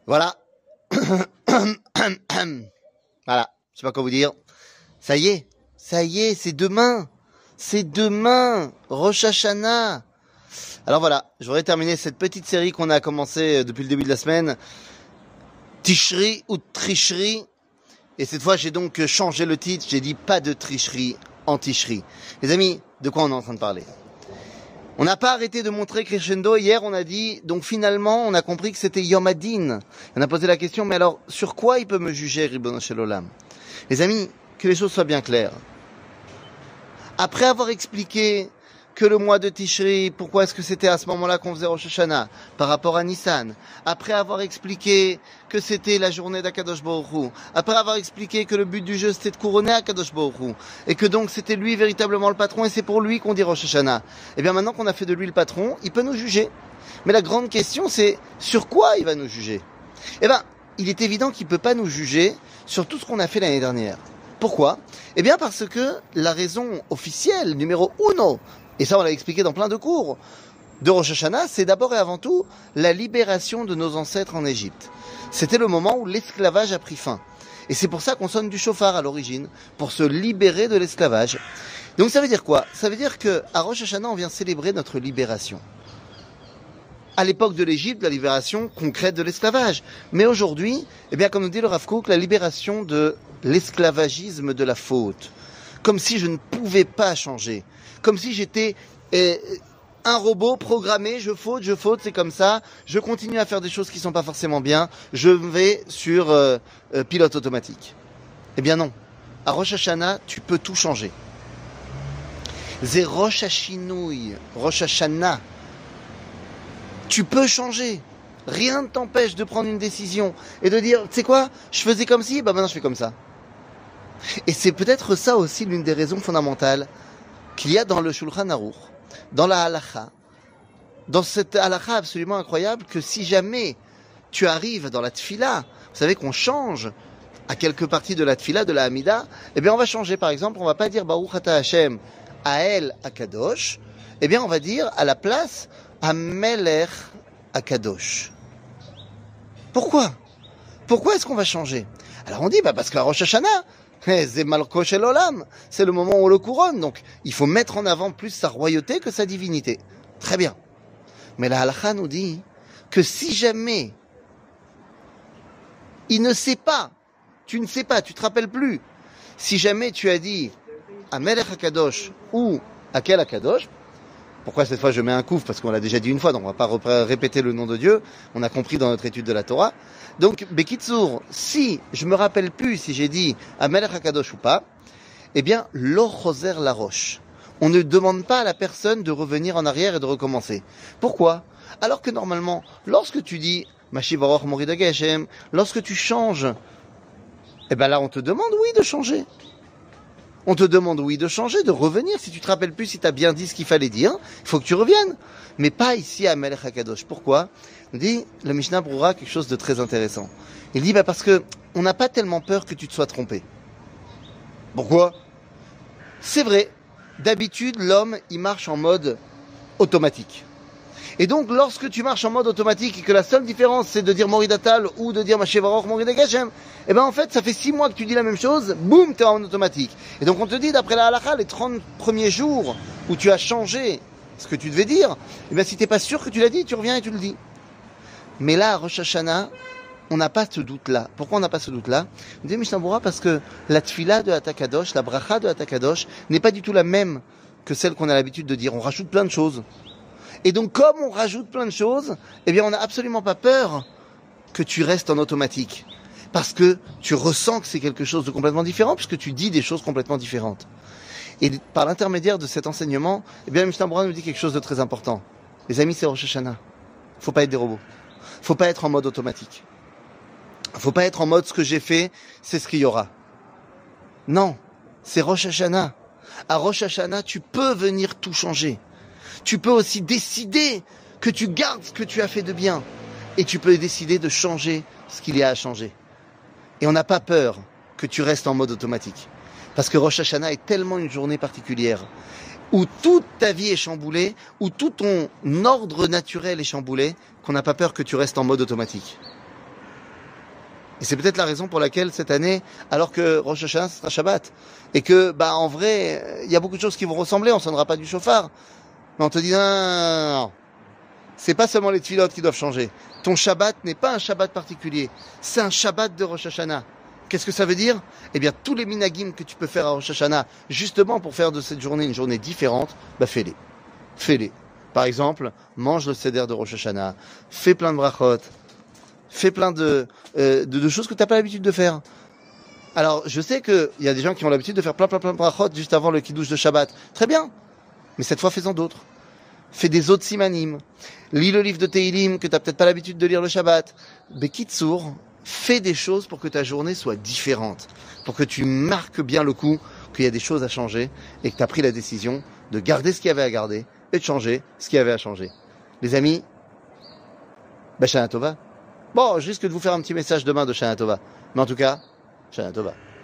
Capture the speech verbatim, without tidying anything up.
Voilà. Voilà. Je sais pas quoi vous dire. Ça y est. Ça y est, c'est demain. C'est demain. Rosh Hashanah. Alors voilà, je voudrais terminer cette petite série qu'on a commencé depuis le début de la semaine. Tishri ou tricherie. Et cette fois, j'ai donc changé le titre. J'ai dit pas de tricherie en Tishri. Les amis, de quoi on est en train de parler? On n'a pas arrêté de montrer crescendo. Hier, on a dit, donc finalement, on a compris que c'était Yom Hadin. On a posé la question, mais alors, sur quoi il peut me juger, Ribono Shel Olam? Les amis, que les choses soient bien claires. Après avoir expliqué que le mois de Tishri, pourquoi est-ce que c'était à ce moment-là qu'on faisait Rosh Hashanah par rapport à Nissan, après avoir expliqué que c'était la journée d'Akadosh Baruch Hu, après avoir expliqué que le but du jeu c'était de couronner Akadosh Baruch Hu, et que donc c'était lui véritablement le patron et c'est pour lui qu'on dit Rosh Hashanah, et bien maintenant qu'on a fait de lui le patron, il peut nous juger. Mais la grande question c'est sur quoi il va nous juger? Eh bien, il est évident qu'il ne peut pas nous juger sur tout ce qu'on a fait l'année dernière. Pourquoi? Eh bien parce que la raison officielle, numéro uno, et ça on l'a expliqué dans plein de cours, de Rosh Hashanah, c'est d'abord et avant tout la libération de nos ancêtres en Égypte. C'était le moment où l'esclavage a pris fin. Et c'est pour ça qu'on sonne du chauffard à l'origine, pour se libérer de l'esclavage. Donc ça veut dire quoi? Ça veut dire qu'à Rosh Hashanah, on vient célébrer notre libération. À l'époque de l'Égypte, la libération concrète de l'esclavage. Mais aujourd'hui, eh bien, comme nous dit le Rav Kook, la libération de l'esclavagisme de la faute. Comme si je ne pouvais pas changer. Comme si j'étais euh, un robot programmé, je faute, je faute, c'est comme ça. Je continue à faire des choses qui ne sont pas forcément bien. Je vais sur euh, euh, pilote automatique. Eh bien non. À Rosh Hashanah, tu peux tout changer. C'est Rosh Hashinouï, Rosh Hashanah. Tu peux changer. Rien ne t'empêche de prendre une décision et de dire, tu sais quoi, je faisais comme ci, bah maintenant je fais comme ça. Et c'est peut-être ça aussi l'une des raisons fondamentales qu'il y a dans le Shulchan Aruch, dans la halakha, dans cette halakha absolument incroyable que si jamais tu arrives dans la tfila, vous savez qu'on change à quelques parties de la tfila, de la Hamida, eh bien on va changer. Par exemple, on va pas dire Baruch Ata Hashem Ael Akadosh, eh bien on va dire à la place Amelech Akadosh. Pourquoi? Pourquoi est-ce qu'on va changer? Alors on dit, bah parce qu'à Rosh Hashanah, c'est Malko Shel Olam, c'est le moment où on le couronne, donc il faut mettre en avant plus sa royauté que sa divinité. Très bien. Mais la halakha nous dit que si jamais il ne sait pas, tu ne sais pas, tu te rappelles plus, si jamais tu as dit Amelech Akadosh ou Akel Akadosh, pourquoi cette fois je mets un couf? Parce qu'on l'a déjà dit une fois, donc on ne va pas répéter le nom de Dieu. On a compris dans notre étude de la Torah. Donc, Bekitsour, si je me rappelle plus si j'ai dit Amelech HaKadosh ou pas, eh bien, lo choser la roche. On ne demande pas à la personne de revenir en arrière et de recommencer. Pourquoi? Alors que normalement, lorsque tu dis Mashiv Baruch Morid Hashem, lorsque tu changes, eh bien là on te demande oui de changer. On te demande, oui, de changer, de revenir. Si tu te rappelles plus, si tu as bien dit ce qu'il fallait dire, il faut que tu reviennes. Mais pas ici à Melech HaKadosh. Pourquoi? Il dit, le Mishnah Broura, quelque chose de très intéressant. Il dit, bah parce que on n'a pas tellement peur que tu te sois trompé. Pourquoi? C'est vrai. D'habitude, l'homme, il marche en mode automatique. Et donc, lorsque tu marches en mode automatique et que la seule différence, c'est de dire Moridatal ou de dire Mashevaror Moridagachem, eh ben, en fait, ça fait six mois que tu dis la même chose, boum, t'es en automatique. Et donc, on te dit, d'après la halakha, les trente premiers jours où tu as changé ce que tu devais dire, eh ben, si t'es pas sûr que tu l'as dit, tu reviens et tu le dis. Mais là, à Rosh Hashanah, on n'a pas ce doute-là. Pourquoi on n'a pas ce doute-là? On dit Mishnah Berurah parce que la tfila de Atakadosh, la bracha de Atakadosh, n'est pas du tout la même que celle qu'on a l'habitude de dire. On rajoute plein de choses. Et donc, comme on rajoute plein de choses, eh bien, on n'a absolument pas peur que tu restes en automatique. Parce que tu ressens que c'est quelque chose de complètement différent, puisque tu dis des choses complètement différentes. Et par l'intermédiaire de cet enseignement, eh bien, Mishnah Berurah nous dit quelque chose de très important. Les amis, c'est Rosh Hashanah. Faut pas être des robots. Faut pas être en mode automatique. Faut pas être en mode ce que j'ai fait, c'est ce qu'il y aura. Non. C'est Rosh Hashanah. À Rosh Hashanah, tu peux venir tout changer. Tu peux aussi décider que tu gardes ce que tu as fait de bien. Et tu peux décider de changer ce qu'il y a à changer. Et on n'a pas peur que tu restes en mode automatique. Parce que Rosh Hashanah est tellement une journée particulière, où toute ta vie est chamboulée, où tout ton ordre naturel est chamboulé, qu'on n'a pas peur que tu restes en mode automatique. Et c'est peut-être la raison pour laquelle cette année, alors que Rosh Hashanah sera Shabbat, et que, bah, en vrai, il y a beaucoup de choses qui vont ressembler, on sonnera pas du chauffard. Mais on te dit, non, non, non, non. C'est pas seulement les tfilotes qui doivent changer. Ton Shabbat n'est pas un Shabbat particulier. C'est un Shabbat de Rosh Hashanah. Qu'est-ce que ça veut dire? Eh bien, tous les minagim que tu peux faire à Rosh Hashanah, justement pour faire de cette journée une journée différente, bah, fais-les. Fais-les. Par exemple, mange le seder de Rosh Hashanah, fais plein de brachot, fais plein de, euh, de, de choses que tu n'as pas l'habitude de faire. Alors, je sais qu'il y a des gens qui ont l'habitude de faire plein, plein, plein de brachot juste avant le kiddush de Shabbat. Très bien. Mais cette fois, fais-en d'autres. Fais des autres simanim. Lis le livre de Tehillim que tu n'as peut-être pas l'habitude de lire le Shabbat. Bekitsour, fais des choses pour que ta journée soit différente. Pour que tu marques bien le coup qu'il y a des choses à changer et que tu as pris la décision de garder ce qu'il y avait à garder et de changer ce qu'il y avait à changer. Les amis, bah, Shana Tova. Bon, je risque de vous faire un petit message demain de Shana Tova. Mais en tout cas, Shana Tova.